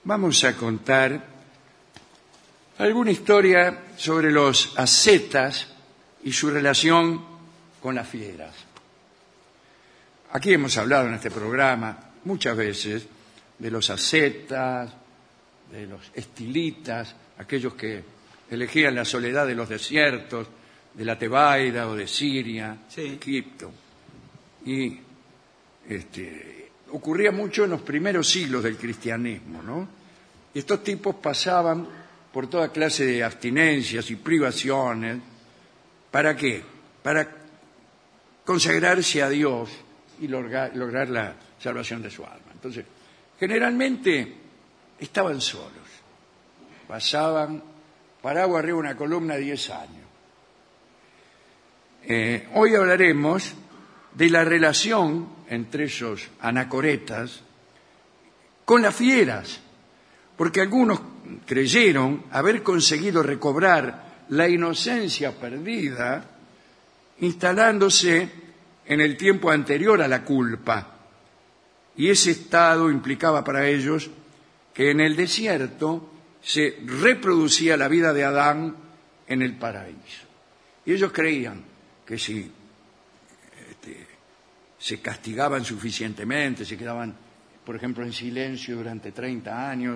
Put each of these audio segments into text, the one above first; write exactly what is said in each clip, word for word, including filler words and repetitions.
vamos a contar alguna historia sobre los ascetas y su relación con las fieras. Aquí hemos hablado en este programa muchas veces de los ascetas, de los estilitas, aquellos que elegían la soledad de los desiertos, de la Tebaida o de Siria, sí. Egipto. Y este, ocurría mucho en los primeros siglos del cristianismo, ¿no? Y estos tipos pasaban por toda clase de abstinencias y privaciones. ¿Para qué? Para consagrarse a Dios y lograr, lograr la salvación de su alma. Entonces, generalmente estaban solos. Pasaban paraguas arriba de una columna diez años. Eh, hoy hablaremos de la relación entre esos anacoretas con las fieras, porque algunos creyeron haber conseguido recobrar la inocencia perdida instalándose en el tiempo anterior a la culpa, y ese estado implicaba para ellos que en el desierto se reproducía la vida de Adán en el paraíso. Y ellos creían que si este, se castigaban suficientemente, se quedaban, por ejemplo, en silencio durante treinta años,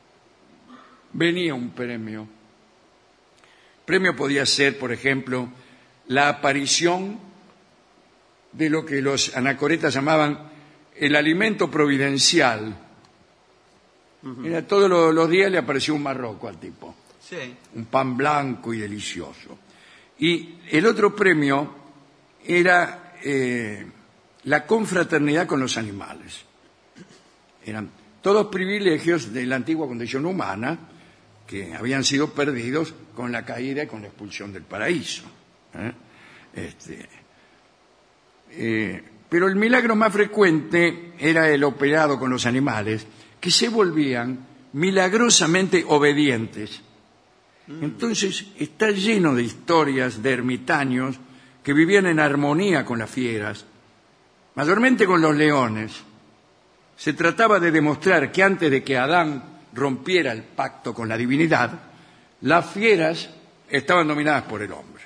venía un premio. El premio podía ser, por ejemplo, la aparición de lo que los anacoretas llamaban el alimento providencial. Uh-huh. Era, todos los, los días le apareció un marroco al tipo. Sí. Un pan blanco y delicioso. Y el otro premio era eh, la confraternidad con los animales. Eran todos privilegios de la antigua condición humana que habían sido perdidos con la caída y con la expulsión del paraíso. ¿eh? Este, eh, pero el milagro más frecuente era el operado con los animales, que se volvían milagrosamente obedientes. Entonces está lleno de historias de ermitaños que vivían en armonía con las fieras, mayormente con los leones. Se trataba de demostrar que antes de que Adán rompiera el pacto con la divinidad, las fieras estaban dominadas por el hombre.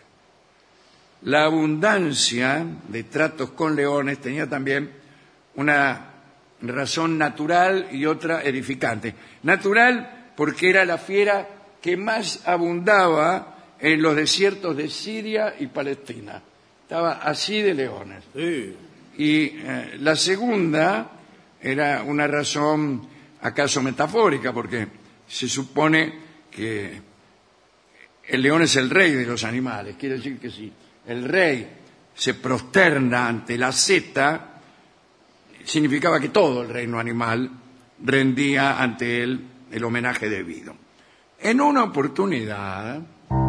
La abundancia de tratos con leones tenía también una razón natural y otra edificante. Natural porque era la fiera que más abundaba en los desiertos de Siria y Palestina. Estaba así de leones. Sí. Y eh, la segunda era una razón acaso metafórica, porque se supone que el león es el rey de los animales. Quiere decir que si el rey se prosterna ante la asceta, significaba que todo el reino animal rendía ante él el homenaje debido. En una oportunidad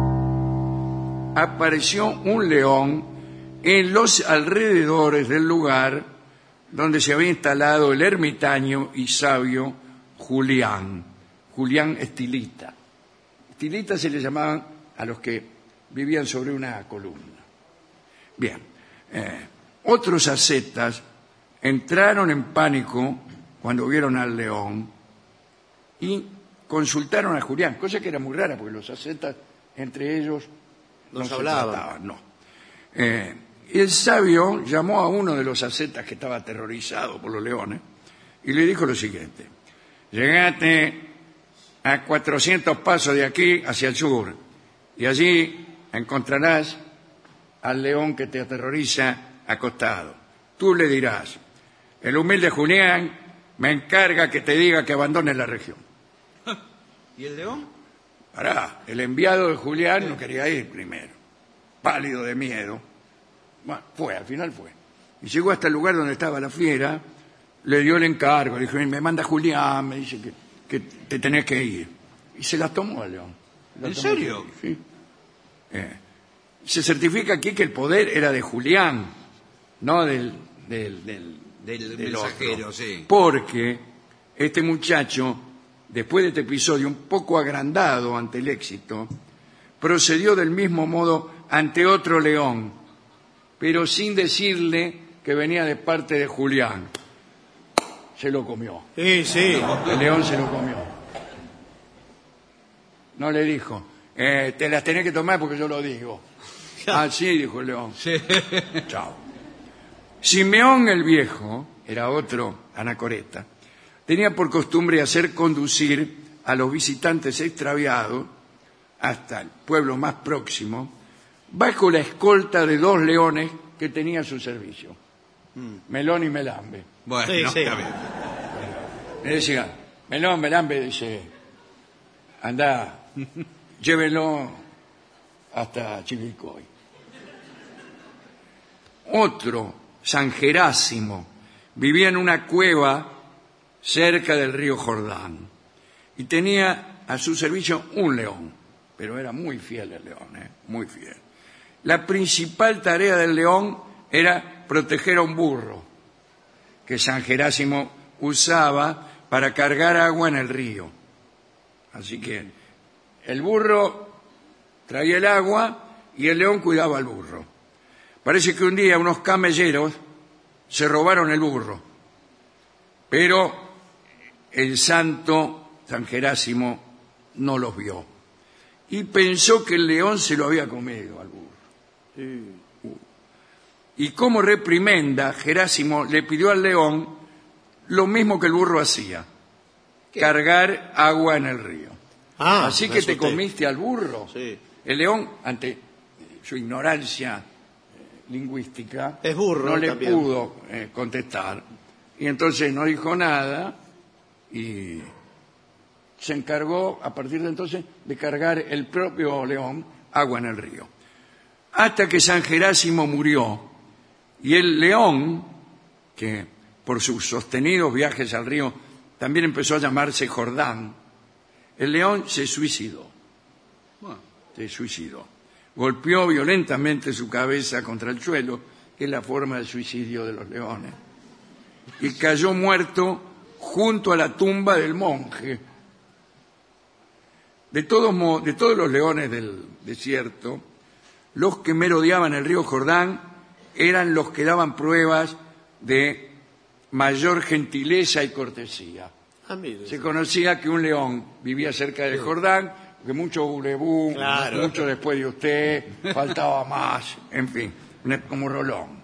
apareció un león en los alrededores del lugar donde se había instalado el ermitaño y sabio Julián, Julián Estilita. Estilita se le llamaban a los que vivían sobre una columna. Bien, eh, otros ascetas entraron en pánico cuando vieron al león y consultaron a Julián, cosa que era muy rara porque los ascetas entre ellos no, no se hablaban. No. Eh, y el sabio llamó a uno de los ascetas que estaba aterrorizado por los leones y le dijo lo siguiente: llegate a cuatrocientos pasos de aquí hacia el sur y allí encontrarás al león que te aterroriza acostado. Tú le dirás: el humilde Julián me encarga que te diga que abandones la región. ¿Y el león? Pará, el enviado de Julián no quería ir primero, pálido de miedo. Bueno, fue, al final fue. Y llegó hasta el lugar donde estaba la fiera, le dio el encargo, le dijo: me manda Julián, me dice que, que te tenés que ir. Y se la tomó el león. ¿En serio? Sí. Eh, se certifica aquí que el poder era de Julián, no del, del, del, del, del mensajero, otro. Sí. Porque este muchacho, después de este episodio un poco agrandado ante el éxito, procedió del mismo modo ante otro león, pero sin decirle que venía de parte de Julián. Se lo comió. Sí, sí. El león se lo comió. No le dijo, eh, te las tenés que tomar porque yo lo digo. Ah, sí, dijo el león. Sí. Chao. Simeón el Viejo, era otro anacoreta, tenía por costumbre hacer conducir a los visitantes extraviados hasta el pueblo más próximo, bajo la escolta de dos leones que tenía a su servicio, mm. Melón y Melambe. Bueno, sí, sí. está bien. Le decía, Melón, Melambe, dice, anda, llévenlo hasta Chivilcoy. Otro, San Gerásimo, vivía en una cueva cerca del río Jordán y tenía a su servicio un león, pero era muy fiel el león, ¿eh? Muy fiel. La principal tarea del león era proteger a un burro que San Gerásimo usaba para cargar agua en el río. Así que el burro traía el agua y el león cuidaba al burro. Parece que un día unos camelleros se robaron el burro, pero el santo San Gerásimo no los vio y pensó que el león se lo había comido al burro. Y como reprimenda, Gerásimo le pidió al león lo mismo que el burro hacía, ¿qué? Cargar agua en el río. Ah, Así que te comiste al burro. Sí. El león, ante su ignorancia eh, lingüística, es burro, no le también. pudo eh, contestar. Y entonces no dijo nada y se encargó, a partir de entonces, de cargar el propio león agua en el río. Hasta que San Gerásimo murió y el león, que por sus sostenidos viajes al río también empezó a llamarse Jordán, el león se suicidó. Bueno, se suicidó. Golpeó violentamente su cabeza contra el suelo, que es la forma de suicidio de los leones, y cayó muerto junto a la tumba del monje. De todos, de todos los leones del desierto, los que merodeaban el río Jordán eran los que daban pruebas de mayor gentileza y cortesía. Ah, mire. Se conocía que un león vivía cerca del Jordán, que mucho bulebú, Claro. mucho después de usted, faltaba más, en fin, como Rolón.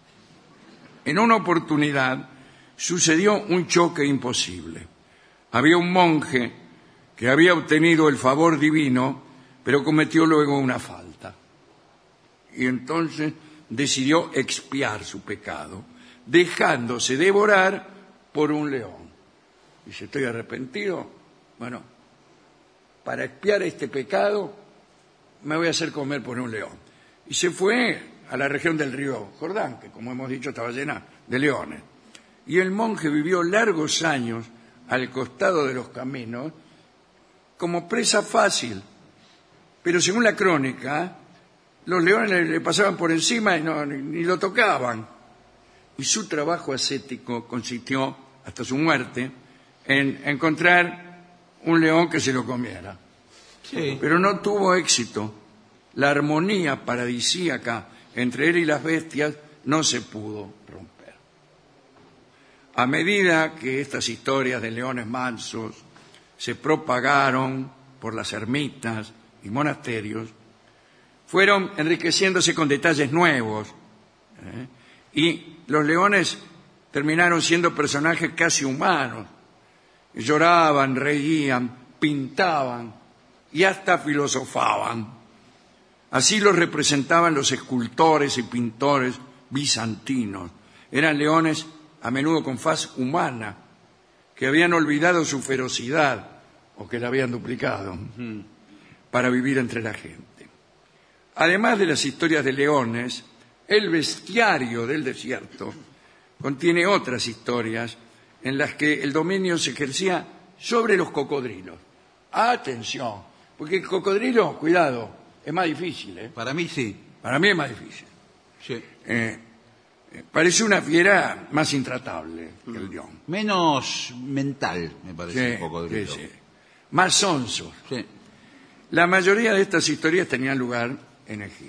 En una oportunidad sucedió un choque imposible. Había un monje que había obtenido el favor divino, pero cometió luego una falta. Y entonces decidió expiar su pecado, dejándose devorar por un león. Dice, estoy arrepentido. Bueno, para expiar este pecado me voy a hacer comer por un león. Y se fue a la región del río Jordán, que como hemos dicho estaba llena de leones. Y el monje vivió largos años al costado de los caminos como presa fácil. Pero según la crónica, los leones le, le pasaban por encima y no, ni, ni lo tocaban. Y su trabajo ascético consistió, hasta su muerte, en encontrar un león que se lo comiera. Sí. Pero no tuvo éxito. La armonía paradisíaca entre él y las bestias no se pudo romper. A medida que estas historias de leones mansos se propagaron por las ermitas y monasterios, fueron enriqueciéndose con detalles nuevos, ¿eh? Y los leones terminaron siendo personajes casi humanos. Lloraban, reían, pintaban y hasta filosofaban. Así los representaban los escultores y pintores bizantinos. Eran leones a menudo con faz humana, que habían olvidado su ferocidad o que la habían duplicado para vivir entre la gente. Además de las historias de leones, el bestiario del desierto contiene otras historias en las que el dominio se ejercía sobre los cocodrilos. Atención, porque el cocodrilo, cuidado, es más difícil, ¿eh? Para mí sí. Para mí es más difícil. Sí. Eh, eh, parece una fiera más intratable que el león. Menos mental, me parece, Sí, un cocodrilo. sí, sí. Más sonso. Sí. La mayoría de estas historias tenían lugar en Egipto.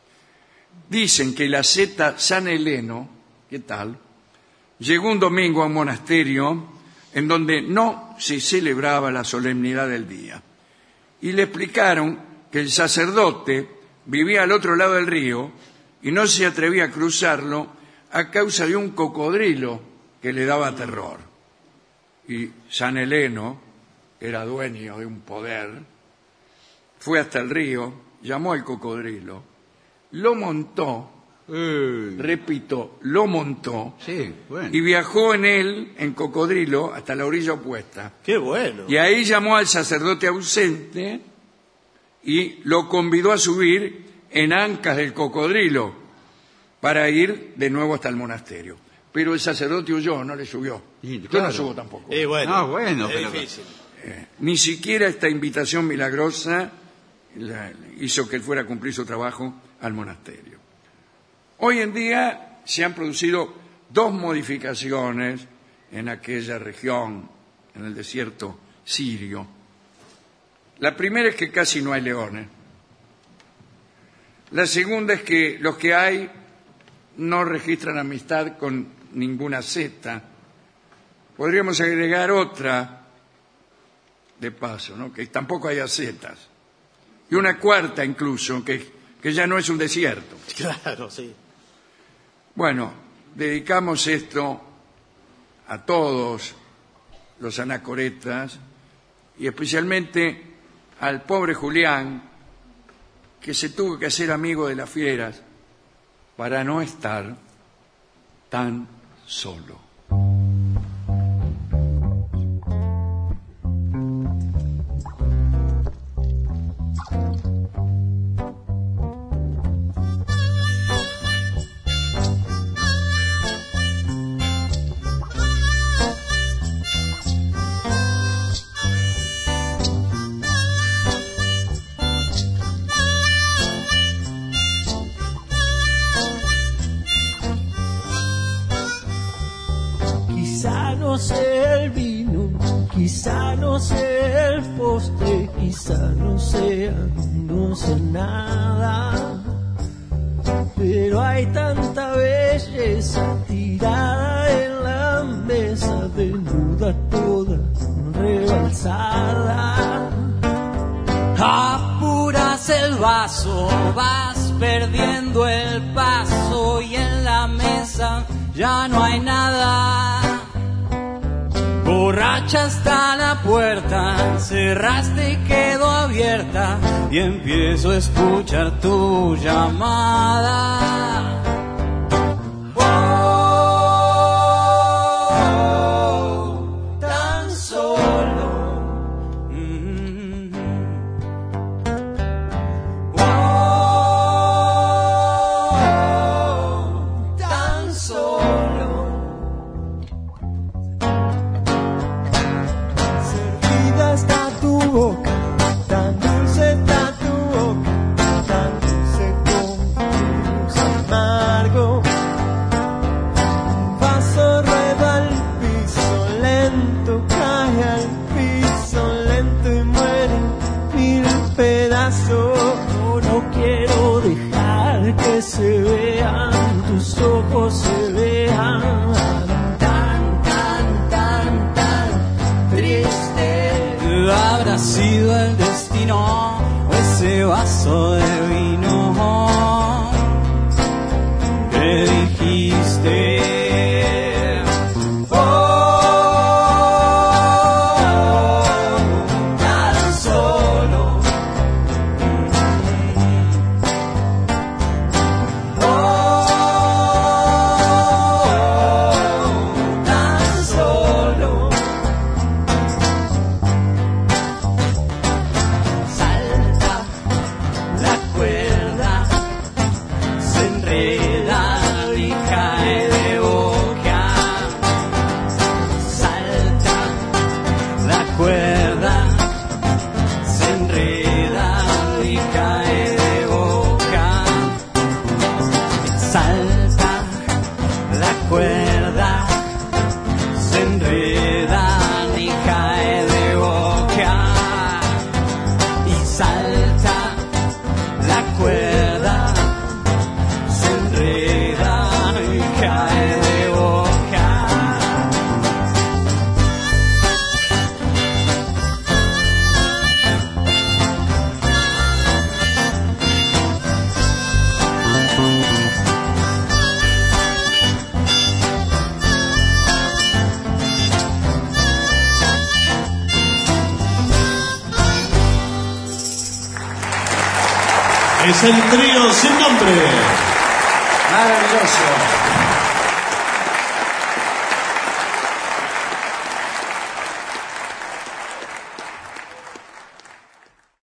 Dicen que la asceta San Heleno, ¿qué tal?, llegó un domingo a un monasterio en donde no se celebraba la solemnidad del día y le explicaron que el sacerdote vivía al otro lado del río y no se atrevía a cruzarlo a causa de un cocodrilo que le daba terror. Y San Heleno, que era dueño de un poder, fue hasta el río, llamó al cocodrilo, lo montó, Eh, repito, lo montó, sí, bueno. y viajó en él, en cocodrilo, hasta la orilla opuesta. Qué bueno. Y ahí llamó al sacerdote ausente y lo convidó a subir en ancas del cocodrilo para ir de nuevo hasta el monasterio. Pero el sacerdote huyó, no le subió. Sí, Yo claro. no subo tampoco. Eh, bueno. Ah, bueno, es pero- difícil. Eh, ni siquiera esta invitación milagrosa la- hizo que él fuera a cumplir su trabajo al monasterio. Hoy en día se han producido dos modificaciones en aquella región, en el desierto sirio. La primera es que casi no hay leones. La segunda es que los que hay no registran amistad con ninguna secta. Podríamos agregar otra de paso, ¿no? Que tampoco haya setas. Y una cuarta incluso, que, que ya no es un desierto. Claro, sí. Bueno, dedicamos esto a todos los anacoretas y especialmente al pobre Julián, que se tuvo que hacer amigo de las fieras para no estar tan solo. Quizá no sea el vino, quizá no sea el postre, quizá no sea, no sé nada. Pero hay tanta belleza tirada en la mesa, desnuda toda, rebalsada. Apuras el vaso, vas perdiendo el paso y en la mesa ya no hay nada. Borracha está la puerta, cerraste y quedó abierta y empiezo a escuchar tu llamada. Oh, tan solo. Mm. Oh, tan solo. Servida está tu boca, tan dulce está tu boca, tan dulce como dulce amargo. Un vaso rueda al piso, lento cae al piso, lento y muere en mil pedazos. No, no quiero dejar que se vean, tus ojos se vean tan, tan, tan, tan triste. Habrá sido el destino o ese vaso de vino que dijiste. Oh, tan solo. Oh, tan solo. Salta la cuerda. Es el trío sin nombre. Maravilloso.